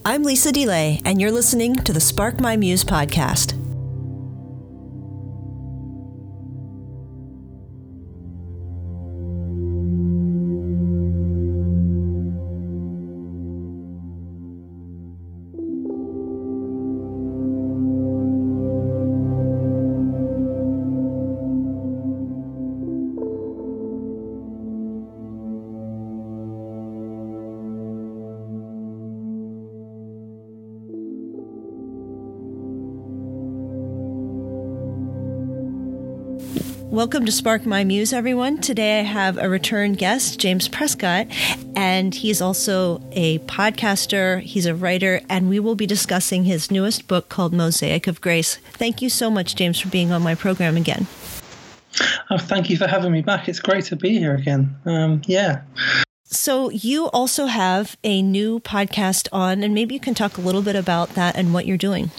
I'm Lisa DeLay, and you're listening to the Spark My Muse podcast. Welcome to Spark My Muse, everyone. Today I have a return guest, James Prescott, and he's also a podcaster, he's a writer, and we will be discussing his newest book called Mosaic of Grace. Thank you so much, James, for being on my program again. Oh, thank you for having me back. It's great to be here again. So you also have a new podcast on, and maybe you can talk a little bit about that and what you're doing.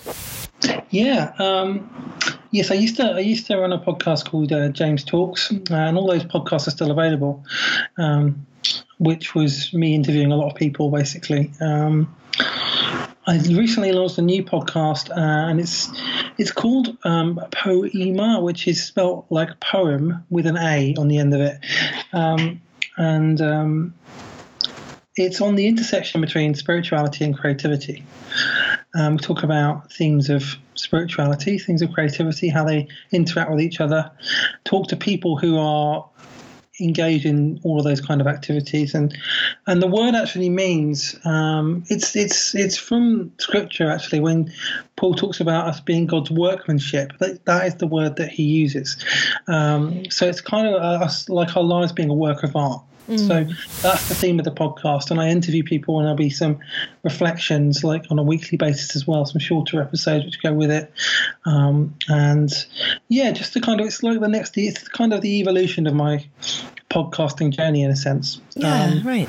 Yes, I used to run a podcast called James Talks, and all those podcasts are still available, which was me interviewing a lot of people, basically. I recently launched a new podcast, and it's called Poema, which is spelt like poem with an A on the end of it, and it's on the intersection between spirituality and creativity. We talk about themes of spirituality, things of creativity, how they interact with each other, talk to people who are engaged in all of those kind of activities. And the word actually means, it's from scripture, actually, when Paul talks about us being God's workmanship. That is the word that he uses. So it's kind of us, like our lives being a work of art. So that's the theme of the podcast, and I interview people, and there'll be some reflections, like on a weekly basis as well, some shorter episodes which go with it, and just to kind of, it's kind of the evolution of my podcasting journey in a sense. Right.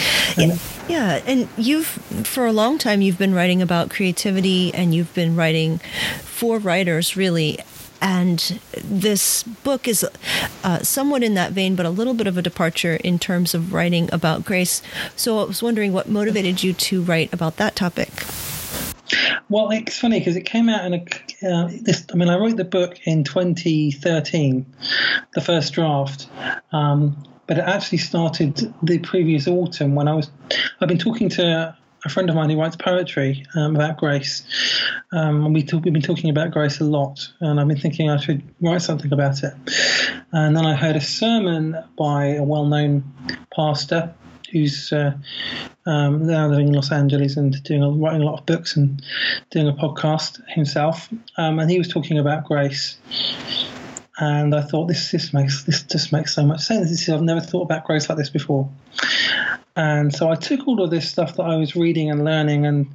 And you've, for a long time, you've been writing about creativity, and you've been writing for writers, really. And this book is somewhat in that vein, but a little bit of a departure in terms of writing about grace. So I was wondering what motivated you to write about that topic. Well, it's funny because it came out in I wrote the book in 2013, the first draft, but it actually started the previous autumn when I've been talking to a friend of mine who writes poetry about grace, and we've been talking about grace a lot, and I've been thinking I should write something about it. And then I heard a sermon by a well-known pastor who's now living in Los Angeles and writing a lot of books and doing a podcast himself, and he was talking about grace. And I thought, this just makes so much sense. I've never thought about grace like this before. And so I took all of this stuff that I was reading and learning and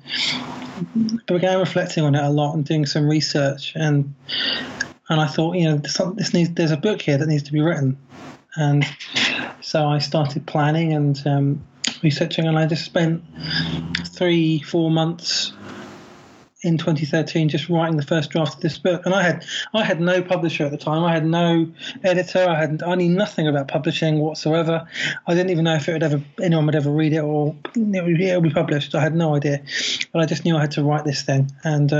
began reflecting on it a lot and doing some research. And I thought, there's a book here that needs to be written. And so I started planning and researching, and I just spent 3-4 months in 2013 just writing the first draft of this book. And I had no publisher at the time. I had no editor. I knew nothing about publishing whatsoever. I didn't even know if anyone would ever read it or it would be published. I had no idea, but I just knew I had to write this thing. And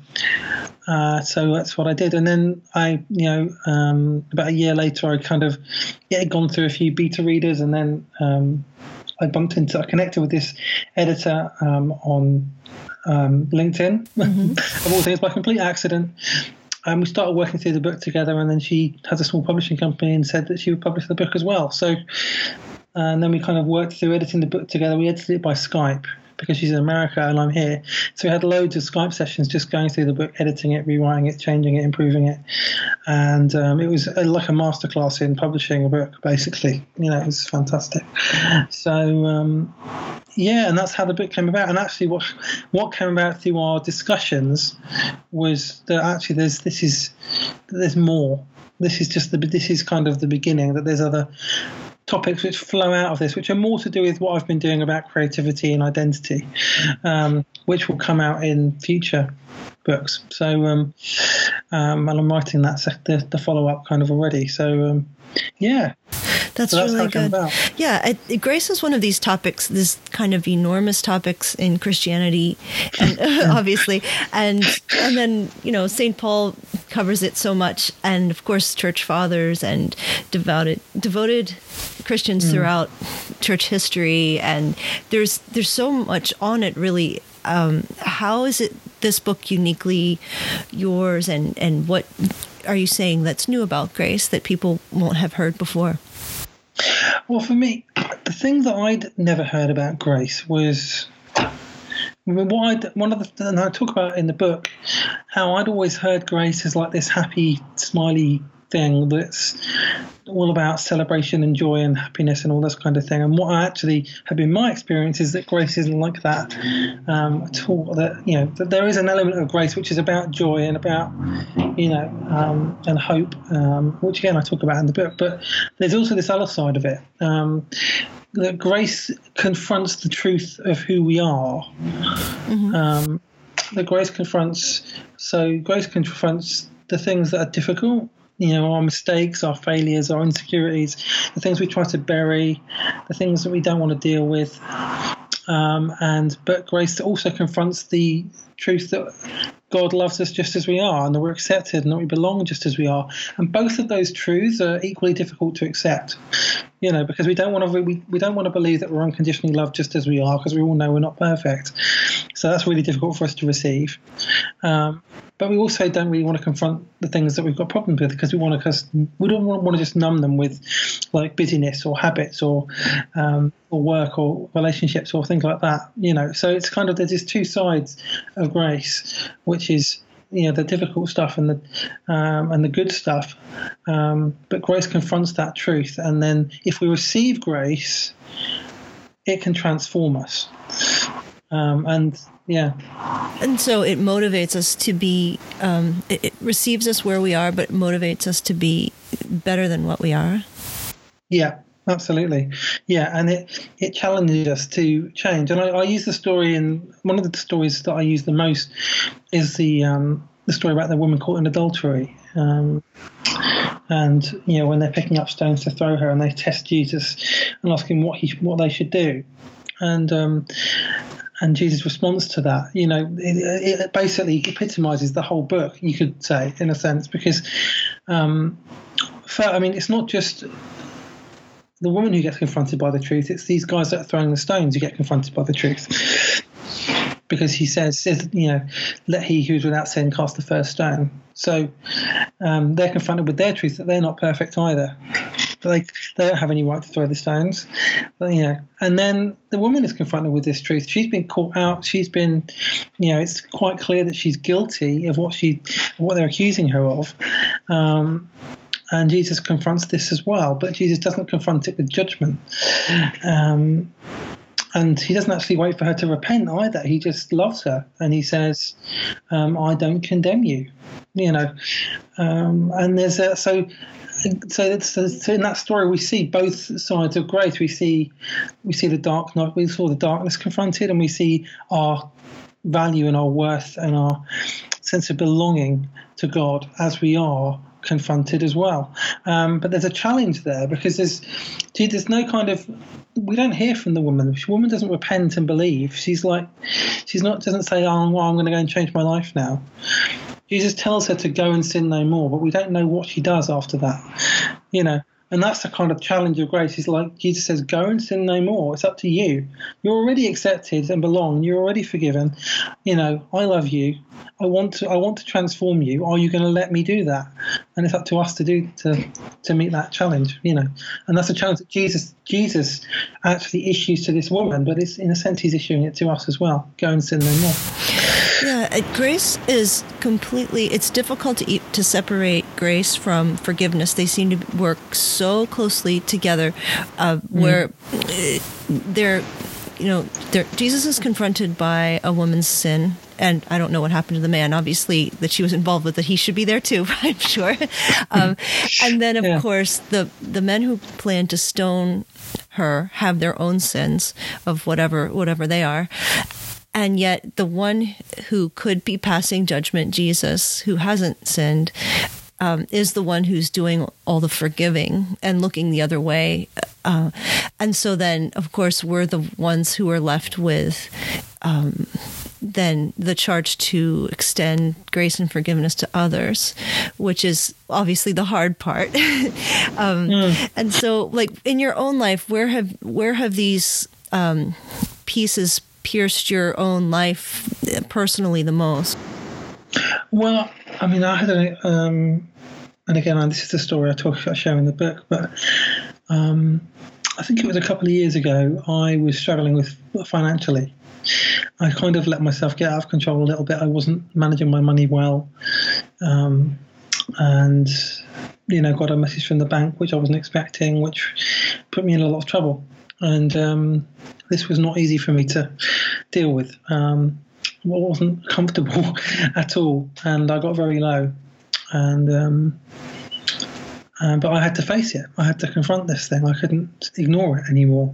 so that's what I did. And then about a year later, I kind of had gone through a few beta readers, and then I connected with this editor on LinkedIn, of all things, by complete accident. And we started working through the book together, and then she has a small publishing company and said that she would publish the book as well. So, and then we kind of worked through editing the book together. We edited it by Skype because she's in America and I'm here. So we had loads of Skype sessions just going through the book, editing it, rewriting it, changing it, improving it. And it was like a masterclass in publishing a book, basically. It was fantastic. So, and that's how the book came about. And actually what came about through our discussions was that actually there's more. This is kind of the beginning, that there's other topics which flow out of this, which are more to do with what I've been doing about creativity and identity, which will come out in future books. So, and I'm writing the follow-up kind of already. So, That's so really good. Yeah, grace is one of these topics, this kind of enormous topics in Christianity, and obviously, and then St. Paul covers it so much, and of course, church fathers and devoted Christians throughout church history, and there's so much on it. Really, how is it this book uniquely yours, and what are you saying that's new about grace that people won't have heard before? Well, for me, the thing that I'd never heard about grace was and I talk about in the book how I'd always heard grace as like this happy, smiley thing that's all about celebration and joy and happiness and all this kind of thing. And what I actually have been my experience is that grace isn't like that at all. That there is an element of grace which is about joy and about and hope, which again I talk about in the book. But there's also this other side of it. That grace confronts the truth of who we are. That grace confronts the things that are difficult. Our mistakes, our failures, our insecurities, the things we try to bury, the things that we don't want to deal with. But grace also confronts the truth that God loves us just as we are, and that we're accepted, and that we belong just as we are. And both of those truths are equally difficult to accept, because we don't want to believe that we're unconditionally loved just as we are, because we all know we're not perfect. So that's really difficult for us to receive. But we also don't really want to confront the things that we've got problems with, because we don't want to just numb them with like busyness or habits or work or relationships or things like that. So it's kind of, there's these two sides of grace, which is the difficult stuff and the good stuff. But grace confronts that truth, and then if we receive grace, it can transform us. And so it motivates us to be, it receives us where we are, but it motivates us to be better than what we are. Yeah, absolutely. Yeah, and it challenges us to change. And I use the story, and one of the stories that I use the most is the story about the woman caught in adultery. And when they're picking up stones to throw her, and they test Jesus and ask him what they should do. And Jesus' response to that, it basically epitomizes the whole book, you could say, in a sense, because, it's not just the woman who gets confronted by the truth, it's these guys that are throwing the stones who get confronted by the truth. Because he says, let he who is without sin cast the first stone. So they're confronted with their truth that they're not perfect either. They don't have any right to throw the stones. But, and then the woman is confronted with this truth. She's been caught out. She's been, it's quite clear that she's guilty of what they're accusing her of. And Jesus confronts this as well, but Jesus doesn't confront it with judgment. And he doesn't actually wait for her to repent either. He just loves her, and he says, I don't condemn you. And there's so in that story we see both sides of grace. We saw the darkness confronted, and we see our value and our worth and our sense of belonging to God as we are confronted as well. But there's a challenge there, because there's no kind of, we don't hear from the woman. The woman doesn't repent and believe. Doesn't say, I'm going to go and change my life now. Jesus tells her to go and sin no more, but we don't know what she does after that, And that's the kind of challenge of grace. It's like Jesus says, go and sin no more. It's up to you. You're already accepted and belong. You're already forgiven. I love you. I want to transform you. Are you going to let me do that? And it's up to us to meet that challenge, And that's a challenge that Jesus actually issues to this woman, but it's, in a sense, he's issuing it to us as well. Go and sin no more. Yeah, grace is it's difficult to separate grace from forgiveness. They seem to work so closely together, where Jesus is confronted by a woman's sin, and I don't know what happened to the man, obviously, that she was involved with, that he should be there too, I'm sure. And then, of course, the men who plan to stone her have their own sins of whatever they are. And yet the one who could be passing judgment, Jesus, who hasn't sinned, is the one who's doing all the forgiving and looking the other way. And so then, of course, we're the ones who are left with then the charge to extend grace and forgiveness to others, which is obviously the hard part. And so, like, in your own life, where have these pieces pierced your own life personally the most? Well, I mean, I had and again, this is the story I talk about sharing in the book, but I think it was a couple of years ago, I was struggling with financially. I kind of let myself get out of control a little bit. I wasn't managing my money well, and got a message from the bank which I wasn't expecting, which put me in a lot of trouble. And this was not easy for me to deal with. It wasn't comfortable at all, and I got very low. And but I had to face it. I had to confront this thing. I couldn't ignore it anymore.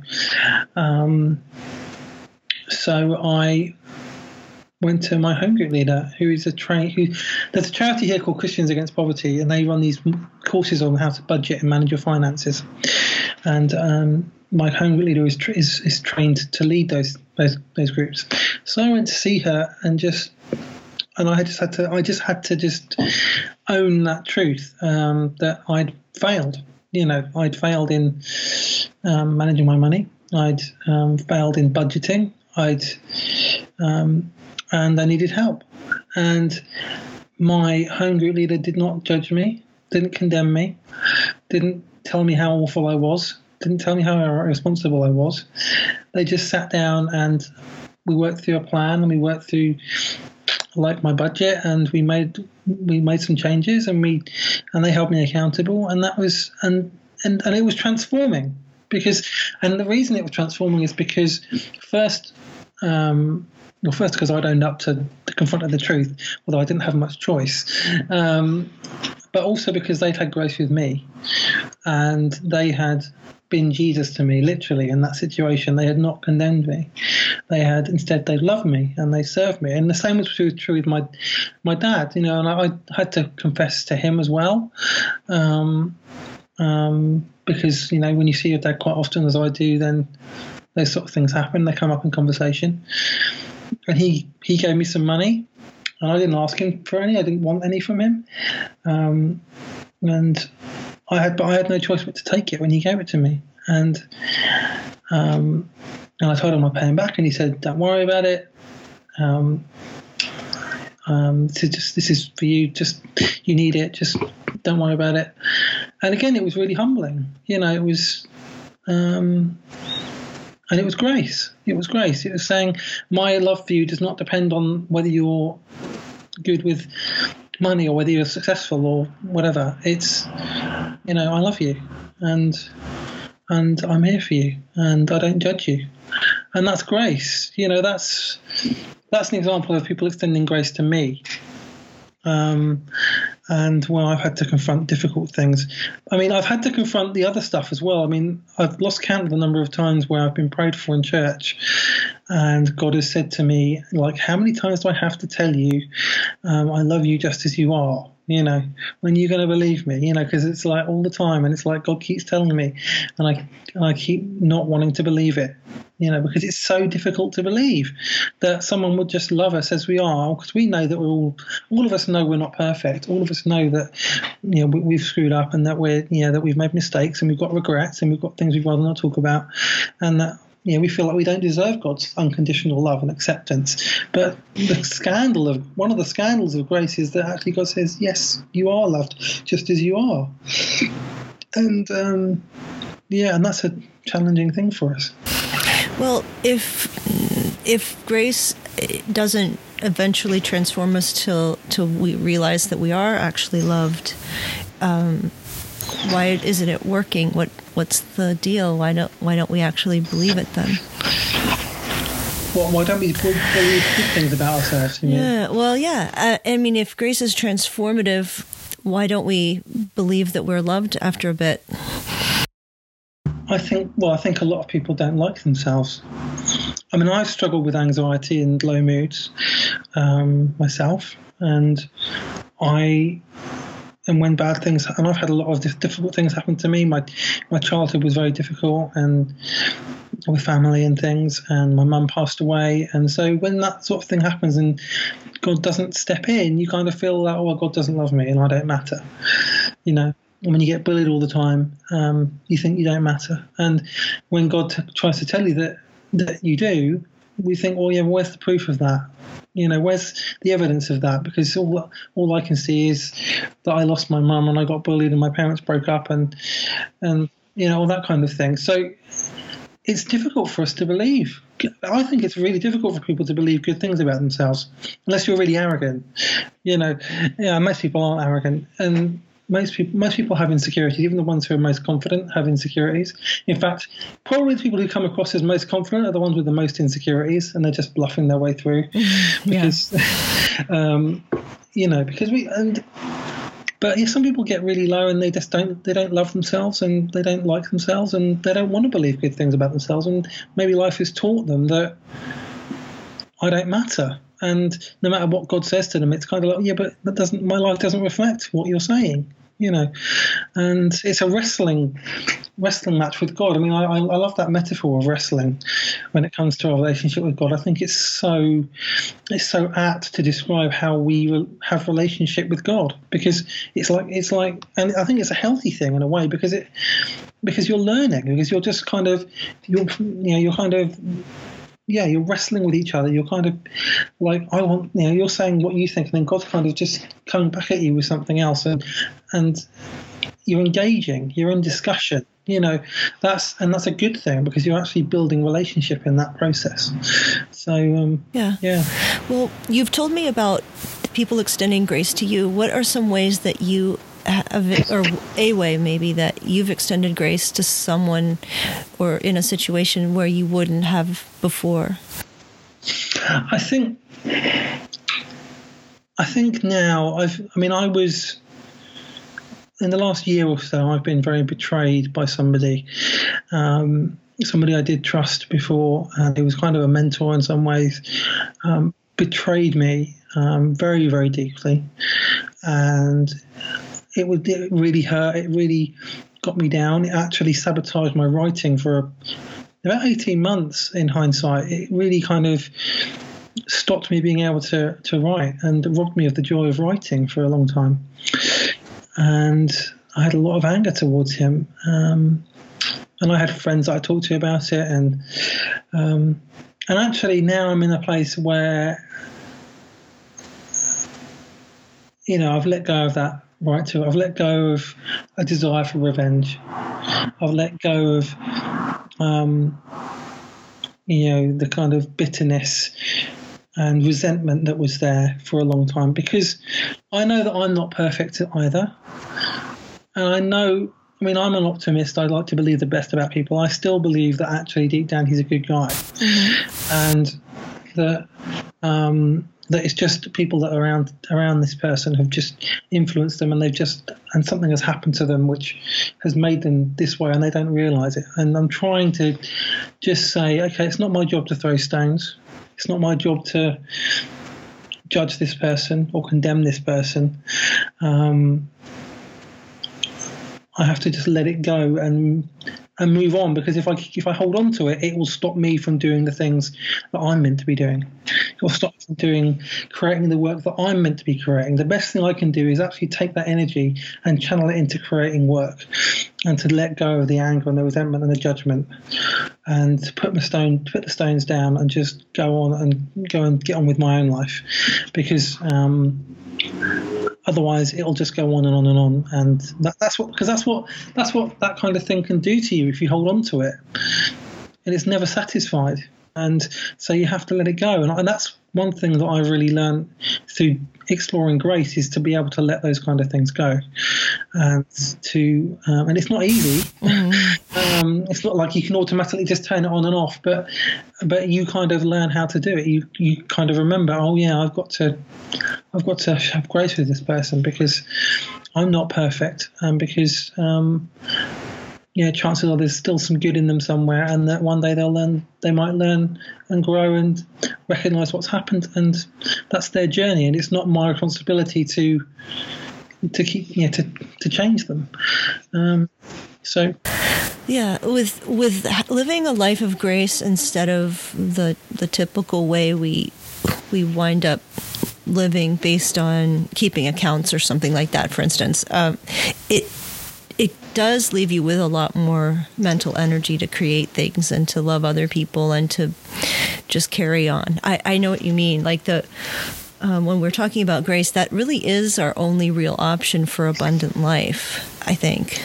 So I went to my home group leader, who is there's a charity here called Christians Against Poverty, and they run these courses on how to budget and manage your finances. And my home group leader is trained to lead those groups. So I went to see her, and I just had to own that truth, that I'd failed. I'd failed in managing my money. I'd failed in budgeting. And I needed help. And my home group leader did not judge me, didn't condemn me, didn't tell me how awful I was, didn't tell me how irresponsible I was. They just sat down and we worked through a plan, and we worked through my budget, and we made some changes, and they held me accountable, and that was and it was transforming. And the reason it was transforming is because first because I'd owned up to confronted the truth, although I didn't have much choice, but also because they'd had grace with me, and they had been Jesus to me, literally, in that situation. They had not condemned me. Instead, they loved me and they served me. And the same was true with my dad, and I had to confess to him as well. Because, when you see your dad quite often, as I do, then those sort of things happen. They come up in conversation. And he gave me some money, and I didn't ask him for any. I didn't want any from him. And I had no choice but to take it when he gave it to me. And I told him I'd pay him back, and he said, "Don't worry about it. This is for you. Just, you need it. Just don't worry about it." And again, it was really humbling. It was, and it was grace. It was grace. It was saying, my love for you does not depend on whether you're good with money or whether you're successful or whatever. It's, I love you, and I'm here for you, and I don't judge you, and that's grace. That's an example of people extending grace to me. And when I've had to confront difficult things. I mean, I've had to confront the other stuff as well. I mean, I've lost count of the number of times where I've been prayed for in church, and God has said to me, how many times do I have to tell you, I love you just as you are? When you're going to believe me, because it's all the time, and it's God keeps telling me, and I keep not wanting to believe it, because it's so difficult to believe that someone would just love us as we are, because we know that all of us know we're not perfect. All of us know that, we've screwed up, and that that we've made mistakes, and we've got regrets, and we've got things we'd rather not talk about, and that, we feel like we don't deserve God's unconditional love and acceptance. But one of the scandals of grace is that actually God says, yes, you are loved just as you are. And and that's a challenging thing for us. Well, if grace doesn't eventually transform us till we realize that we are actually loved, why isn't it working? What's the deal? Why don't we actually believe it then? Well, why don't we believe good things about ourselves? Yeah. Well, yeah. I mean, if grace is transformative, why don't we believe that we're loved after a bit? I think a lot of people don't like themselves. I mean, I've struggled with anxiety and low moods myself, and I and when bad things, and I've had a lot of difficult things happen to me. My childhood was very difficult, and with family and things, and my mum passed away, and so when that sort of thing happens and God doesn't step in, you kind of feel that, oh, God doesn't love me and I don't matter, you know. And when you get bullied all the time, you think you don't matter, and when God tries to tell you that you do, we think, well, yeah, where's the proof of that? You know, where's the evidence of that? Because all I can see is that I lost my mum and I got bullied and my parents broke up and you know, all that kind of thing. So it's difficult for us to believe. I think it's really difficult for people to believe good things about themselves, unless you're really arrogant. You know, yeah, most people aren't arrogant, and most people have insecurities. Even the ones who are most confident have insecurities. In fact, probably the people who come across as most confident are the ones with the most insecurities, and they're just bluffing their way through. Because, you know, because but yeah, some people get really low and they don't love themselves and they don't like themselves and they don't want to believe good things about themselves, and maybe life has taught them that I don't matter. And no matter what God says to them, it's kind of like, yeah, but my life doesn't reflect what you're saying, you know. And it's a wrestling match with God. I mean, I love that metaphor of wrestling when it comes to our relationship with God. I think it's so apt to describe how we have relationship with God, because it's like, and I think it's a healthy thing in a way, because you're learning, because you're just kind of you're wrestling with each other. You're kind of like, you're saying what you think, and then God's kind of just coming back at you with something else, and you're engaging, you're in discussion. You know, that's a good thing, because you're actually building relationship in that process. So yeah. Well, you've told me about people extending grace to you. What are some ways that you have, or a way maybe that you've extended grace to someone, or in a situation where you wouldn't have before? I think now I was, in the last year or so, I've been very betrayed by somebody I did trust before, and he was kind of a mentor in some ways, betrayed me very, very deeply, and it really hurt. It really got me down. It actually sabotaged my writing for about 18 months in hindsight. It really kind of stopped me being able to write, and robbed me of the joy of writing for a long time. And I had a lot of anger towards him. And I had friends that I talked to about it. And actually now I'm in a place where, you know, I've let go of that right to it. I've let go of a desire for revenge. I've let go of, the kind of bitterness and resentment that was there for a long time, because I know that I'm not perfect either. And I know, I'm an optimist. I like to believe the best about people. I still believe that actually deep down he's a good guy. Mm-hmm. And that it's just people that are around this person have just influenced them, and something has happened to them which has made them this way, and they don't realize it. And I'm trying to just say, okay, it's not my job to throw stones. It's not my job to judge this person or condemn this person. I have to just let it go and move on, because if I hold on to it, it will stop me from doing the things that I'm meant to be doing. It will stop me from creating the work that I'm meant to be creating. The best thing I can do is actually take that energy and channel it into creating work, and to let go of the anger and the resentment and the judgment, and to put the stones down and just go and get on with my own life, because otherwise it'll just go on and on and on, and that's what that kind of thing can do to you if you hold on to it, and it's never satisfied. And so you have to let it go, and that's one thing that I've really learned through exploring grace, is to be able to let those kind of things go, and it's not easy. Mm-hmm. It's not like you can automatically just turn it on and off, but you kind of learn how to do it. You kind of remember, oh yeah, I've got to have grace with this person, because I'm not perfect, and because chances are there's still some good in them somewhere, and that one day they might learn and grow and recognize what's happened, and that's their journey, and it's not my responsibility to to keep to change them. With living a life of grace instead of the typical way we wind up living based on keeping accounts or something like that, for instance, it does leave you with a lot more mental energy to create things and to love other people and to just carry on. I know what you mean. Like when we're talking about grace, that really is our only real option for abundant life, I think.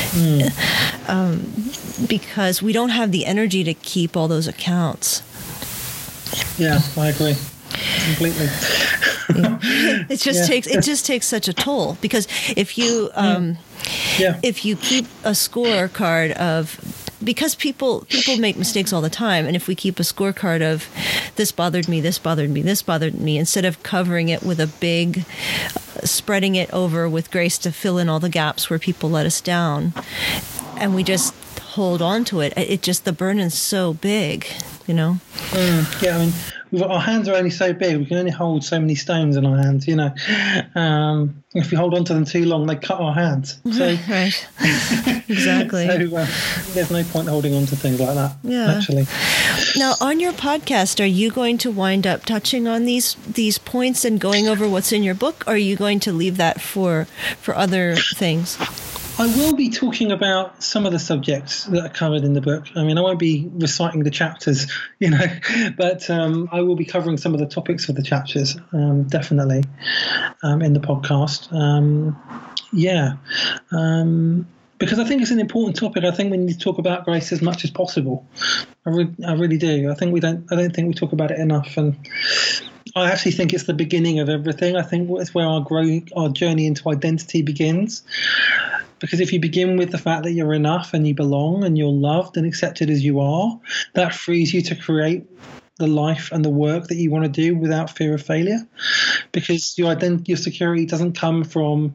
Because we don't have the energy to keep all those accounts. Yeah, I agree completely. It just takes such a toll, because if you keep a scorecard of, because people make mistakes all the time, and if we keep a scorecard of this bothered me, this bothered me, this bothered me, instead of covering it with a big, spreading it over with grace to fill in all the gaps where people let us down, and we just hold on to it, the burden's so big, you know? Yeah, I mean, our hands are only so big. We can only hold so many stones in our hands, you know. If we hold on to them too long, they cut our hands. So, right. Exactly. So there's no point holding on to things like that, actually. Now, on your podcast, are you going to wind up touching on these points and going over what's in your book, or are you going to leave that for other things? I will be talking about some of the subjects that are covered in the book. I mean, I won't be reciting the chapters, you know, but I will be covering some of the topics of the chapters, definitely, in the podcast. Because I think it's an important topic. I think we need to talk about grace as much as possible. I really do. I don't think we talk about it enough, and I actually think it's the beginning of everything. I think it's where our journey into identity begins. Because if you begin with the fact that you're enough and you belong and you're loved and accepted as you are, that frees you to create the life and the work that you want to do without fear of failure. Because your security doesn't come from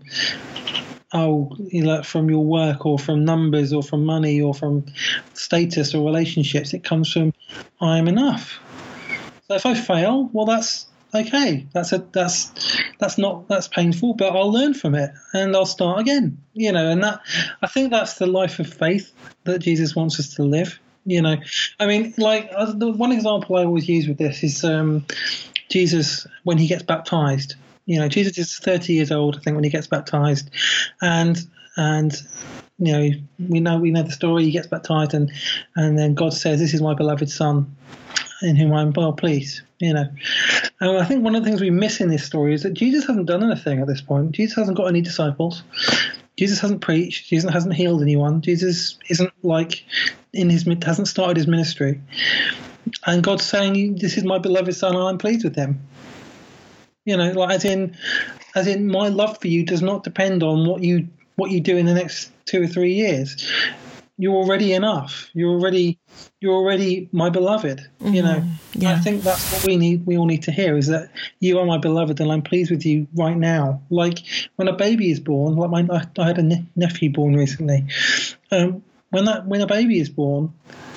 from your work or from numbers or from money or from status or relationships. It comes from, I am enough. So if I fail, well, that's okay. That's painful, but I'll learn from it and I'll start again, you know, and that, I think that's the life of faith that Jesus wants us to live, you know. I mean, like, the one example I always use with this is Jesus when he gets baptized. You know, Jesus is 30 years old, I think, when he gets baptized, and you know, we know the story. He gets baptized, and then God says, "This is my beloved Son, in whom I'm well pleased." You know, and I think one of the things we miss in this story is that Jesus hasn't done anything at this point. Jesus hasn't got any disciples. Jesus hasn't preached. Jesus hasn't healed anyone. Jesus isn't hasn't started his ministry. And God's saying, "This is my beloved Son, and I'm pleased with him." You know, like as in my love for you does not depend on what you do in the next 2 or 3 years. You're already enough. You're already my beloved. Mm-hmm. You know, I think that's what we all need to hear, is that you are my beloved and I'm pleased with you right now. Like when a baby is born, like I had a nephew born recently. When a baby is born,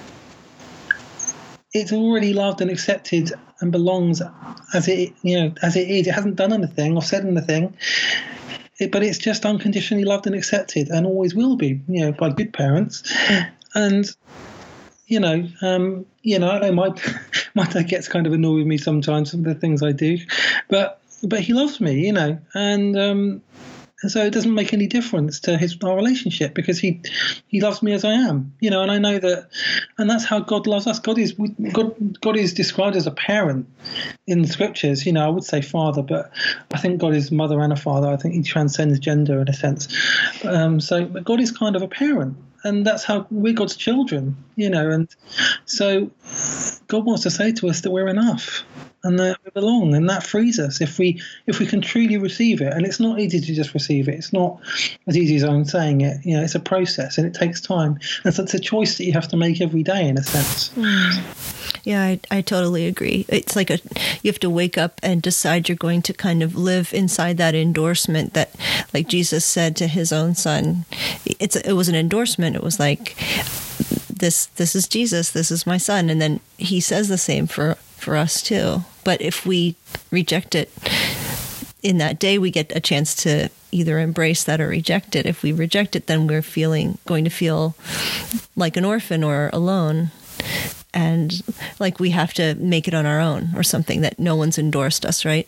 it's already loved and accepted and belongs as it is. It hasn't done anything or said anything, but it's just unconditionally loved and accepted, and always will be, you know, by good parents. And I know my dad gets kind of annoyed with me sometimes, some of the things I do, but he loves me, you know, and so it doesn't make any difference to our relationship, because he loves me as I am, you know, and I know that, and that's how God loves us. God is described as a parent in the scriptures. You know, I would say father, but I think God is mother and a father. I think he transcends gender in a sense. But God is kind of a parent, and that's how we're God's children, you know, and so God wants to say to us that we're enough and that we belong, and that frees us if we can truly receive it. And it's not easy to just receive it. It's not as easy as I'm saying it. You know, it's a process and it takes time, and so it's a choice that you have to make every day, in a sense. Yeah, I totally agree. It's like you have to wake up and decide you're going to kind of live inside that endorsement that, like Jesus said to his own son. It was an endorsement. It was like, this is Jesus, this is my son, and then he says the same for us too. But if we reject it in that day, we get a chance to either embrace that or reject it. If we reject it, then we're going to feel like an orphan or alone, and like we have to make it on our own or something, that no one's endorsed us, right?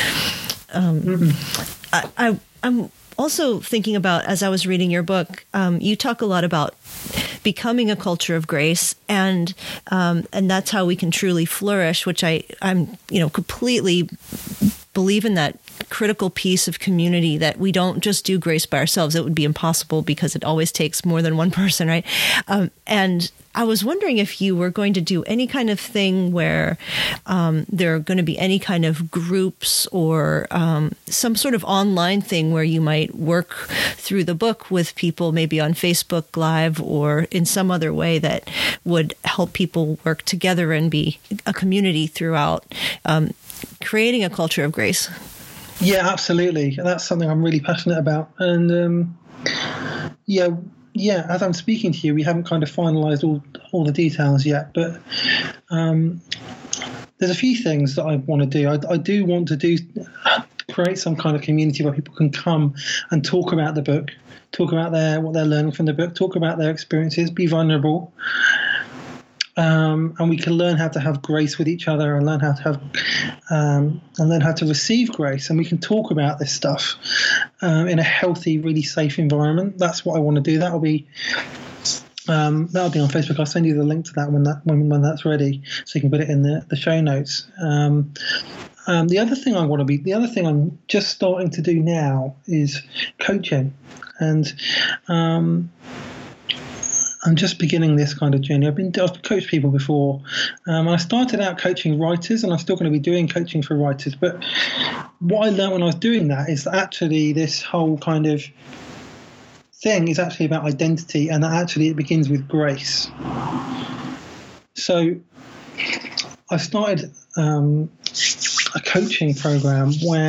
I'm also thinking about, as I was reading your book, you talk a lot about becoming a culture of grace, and that's how we can truly flourish, which I'm completely believe in that critical piece of community, that we don't just do grace by ourselves. It would be impossible because it always takes more than one person, right? And I was wondering if you were going to do any kind of thing where there are going to be any kind of groups or some sort of online thing where you might work through the book with people, maybe on Facebook Live or in some other way that would help people work together and be a community throughout creating a culture of grace. Yeah, absolutely. That's something I'm really passionate about. And as I'm speaking to you, we haven't kind of finalized all the details yet, but there's a few things that I want to do. I do want to create some kind of community where people can come and talk about the book, talk about what they're learning from the book, talk about their experiences, be vulnerable. And we can learn how to have grace with each other and learn how to have and learn how to receive grace. And we can talk about this stuff in a healthy, really safe environment. That's what I want to do. That'll be on Facebook. I'll send you the link to that when that's ready, so you can put it in the show notes. The other thing I'm just starting to do now is coaching, and I'm just beginning this kind of journey. I've coached people before. I started out coaching writers, and I'm still going to be doing coaching for writers. But what I learned when I was doing that is that actually this whole kind of thing is actually about identity, and that actually it begins with grace. So I started a coaching program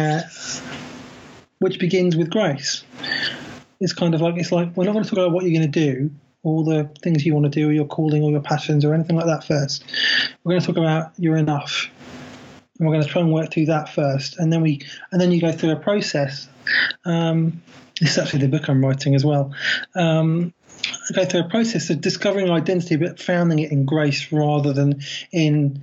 which begins with grace. It's like we're not going to talk about what you're going to do, all the things you want to do, or your calling, or your passions, or anything like that first. We're going to talk about you're enough, and we're going to try and work through that first, and then you go through a process. This is actually the book I'm writing as well. I go through a process of discovering identity, but founding it in grace rather than in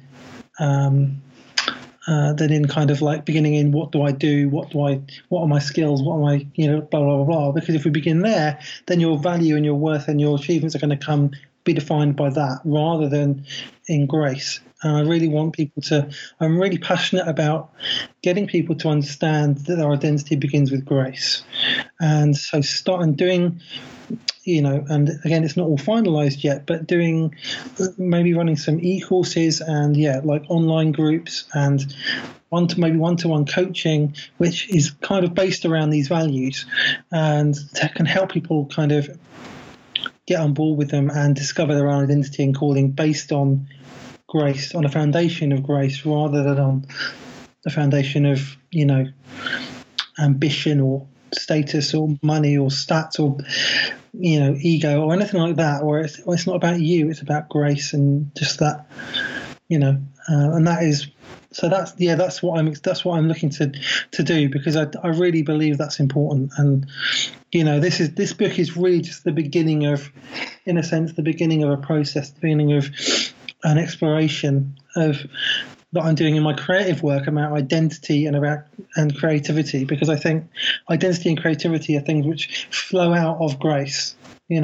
kind of like beginning in what do I do, what are my skills, what am I, blah, blah, blah, blah. Because if we begin there, then your value and your worth and your achievements are going to be defined by that rather than in grace. And I really want I'm really passionate about getting people to understand that their identity begins with grace. And so starting doing, and again, it's not all finalized yet, but maybe running some e-courses and like online groups and one-to-one coaching, which is kind of based around these values, and that can help people kind of get on board with them and discover their own identity and calling based on grace, on a foundation of grace, rather than on the foundation of ambition or status or money or stats or ego or anything like that. Or it's not about you, it's about grace and just that, and that is. So that's what I'm looking to do, because I really believe that's important. And this book is really just the beginning of, in a sense, the beginning of a process, the beginning of an exploration of that I'm doing in my creative work about identity and creativity, because I think identity and creativity are things which flow out of grace.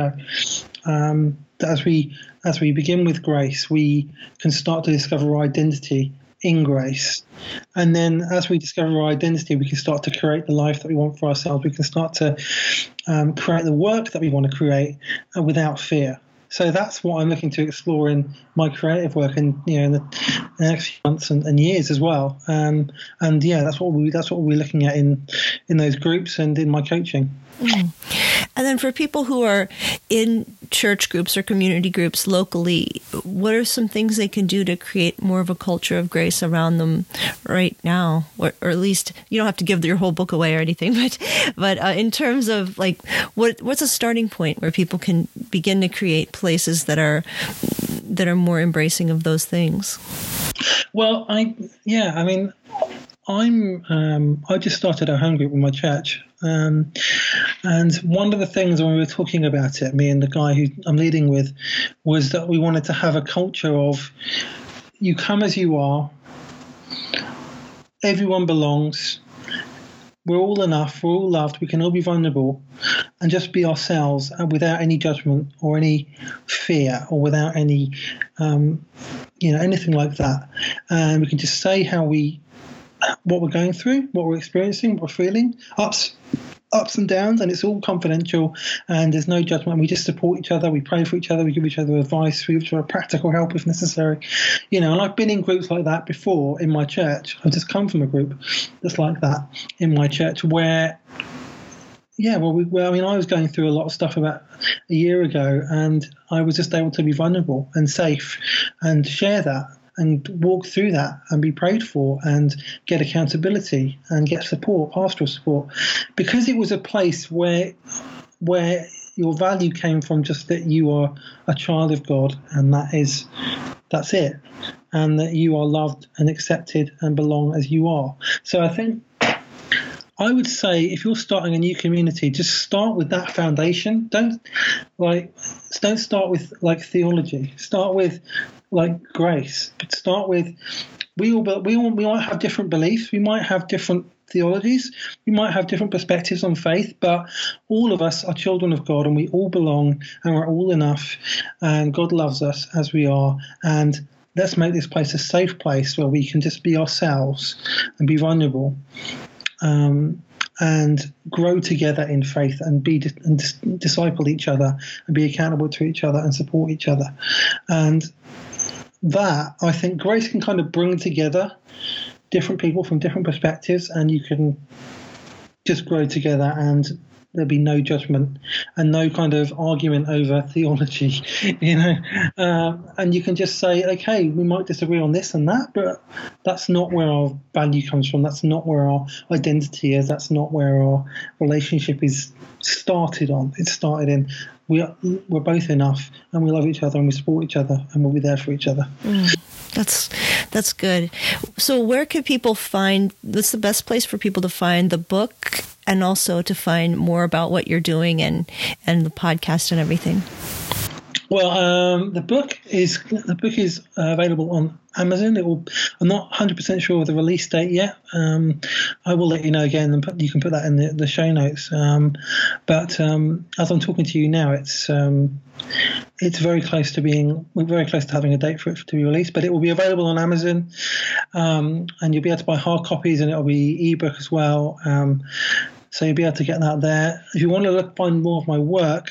As we begin with grace, we can start to discover our identity in grace, and then as we discover our identity, we can start to create the life that we want for ourselves. We can start to create the work that we want to create without fear. So that's what I'm looking to explore in my creative work, and in the next few months and years as well. That's what we're looking at in those groups and in my coaching. Mm. And then for people who are in church groups or community groups locally, what are some things they can do to create more of a culture of grace around them right now? Or at least you don't have to give your whole book away or anything, but in terms of like, what's a starting point where people can begin to create places that are more embracing of those things? Well, I just started a home group with my church. And one of the things when we were talking about it, me and the guy who I'm leading with, was that we wanted to have a culture of you come as you are, everyone belongs, we're all enough, we're all loved, we can all be vulnerable, and just be ourselves without any judgment or any fear or without any, anything like that. And we can just say what we're going through, what we're experiencing, what we're feeling, ups and downs, and it's all confidential, and there's no judgment. We just support each other, we pray for each other, we give each other advice, we give each other practical help if necessary. And I've been in groups like that before in my church. I've just come from a group that's like that in my church where I was going through a lot of stuff about a year ago, and I was just able to be vulnerable and safe and share that and walk through that and be prayed for and get accountability and get support, pastoral support, because it was a place where your value came from just that you are a child of God, and that's it, and that you are loved and accepted and belong as you are. So I think I would say if you're starting a new community, just start with that foundation. Don't start with theology. Start with grace. But start with we might have different beliefs. We might have different theologies. We might have different perspectives on faith. But all of us are children of God, and we all belong, and we're all enough. And God loves us as we are. And let's make this place a safe place where we can just be ourselves and be vulnerable. And grow together in faith and disciple each other and be accountable to each other and support each other. And that, I think, grace can kind of bring together different people from different perspectives, and you can just grow together, and there'll be no judgment and no kind of argument over theology, and you can just say, okay, we might disagree on this and that, but that's not where our value comes from. That's not where our identity is. That's not where our relationship is started on. It's started in we're both enough, and we love each other, and we support each other, and we'll be there for each other. That's good. So where could people find, what's the best place for people to find the book, and also to find more about what you're doing and the podcast and everything? Well, the book is available on Amazon. I'm not 100% sure of the release date yet. I will let you know again, and you can put that in the show notes. But as I'm talking to you now, it's very close to we're very close to having a date for it to be released. But it will be available on Amazon, and you'll be able to buy hard copies, and it'll be ebook as well. So you'll be able to get that there. If you want to find more of my work,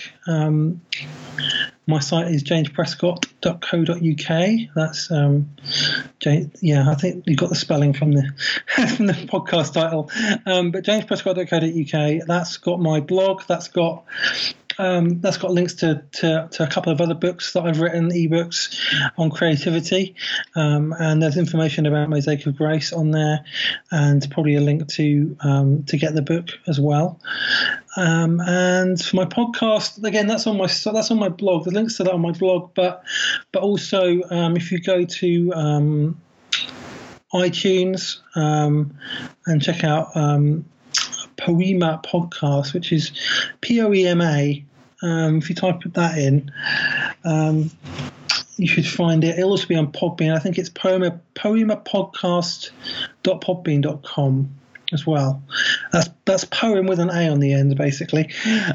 my site is jamesprescott.co.uk. That's I think you got the spelling from the podcast title. But jamesprescott.co.uk. That's got my blog. That's got links to a couple of other books that I've written, ebooks on creativity, and there's information about Mosaic of Grace on there, and probably a link to get the book as well. And for my podcast, again, that's on my blog. There's links to that on my blog, but also if you go to iTunes and check out Poema Podcast, which is Poema. If you type that in, you should find it. It'll also be on Podbean. I think it's poemapodcast.podbean.com as well. That's poem with an A on the end, basically.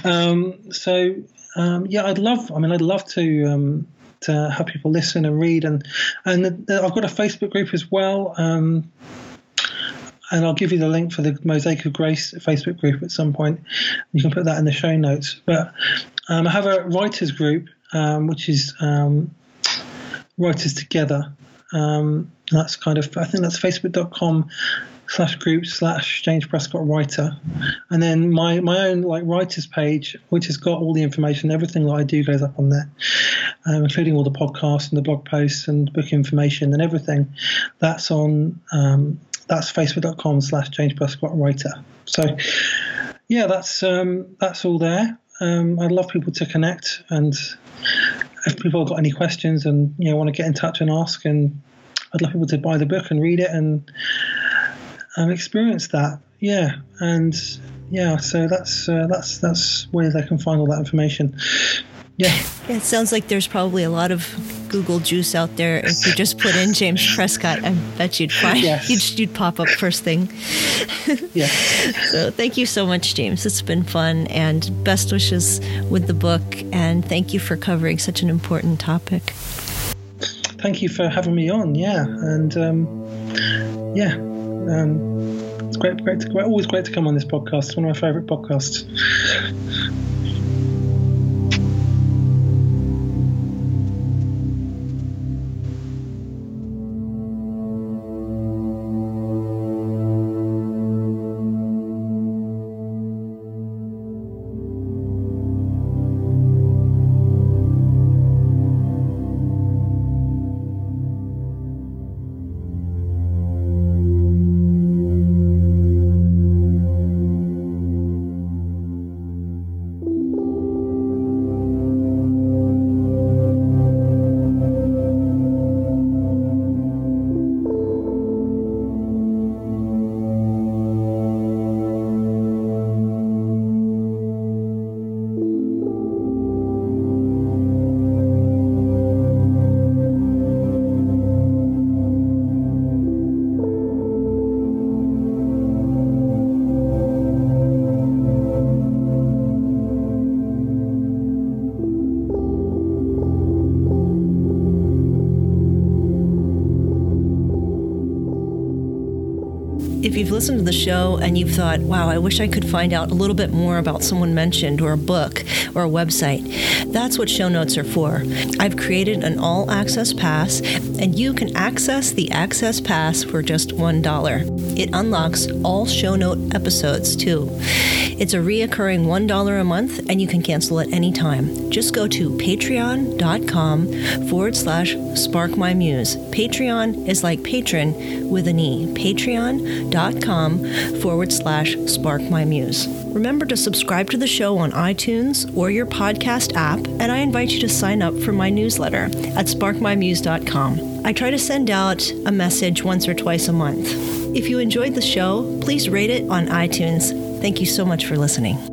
I'd love to have people listen and read, and I've got a Facebook group as well. And I'll give you the link for the Mosaic of Grace Facebook group at some point. You can put that in the show notes. But I have a writers group, which is Writers Together. That's I think that's facebook.com/group/James Prescott Writer. And then my own writers page, which has got all the information, everything that I do goes up on there, including all the podcasts and the blog posts and book information and everything. That's on that's facebook.com/James Prescott Writer. So that's all there. I'd love people to connect, and if people have got any questions and want to get in touch and ask, and I'd love people to buy the book and read it and experience that. And yeah. So that's where they can find all that information. Yeah. It sounds like there's probably a lot of Google juice out there. If you just put in James Prescott, I bet you'd find you'd pop up first thing. Yeah. So thank you so much, James. It's been fun, and best wishes with the book. And thank you for covering such an important topic. Thank you for having me on. Yeah, and it's always great to come on this podcast. It's one of my favorite podcasts. If you've listened to the show and you've thought, wow, I wish I could find out a little bit more about someone mentioned or a book or a website, that's what show notes are for. I've created an all-access pass, and you can access the Access Pass for just $1. It unlocks all show note episodes, too. It's a reoccurring $1 a month, and you can cancel at any time. Just go to patreon.com/sparkmymuse. Patreon is like patron with an E. Patreon.com/sparkmymuse. Remember to subscribe to the show on iTunes or your podcast app, and I invite you to sign up for my newsletter at sparkmymuse.com. I try to send out a message once or twice a month. If you enjoyed the show, please rate it on iTunes. Thank you so much for listening.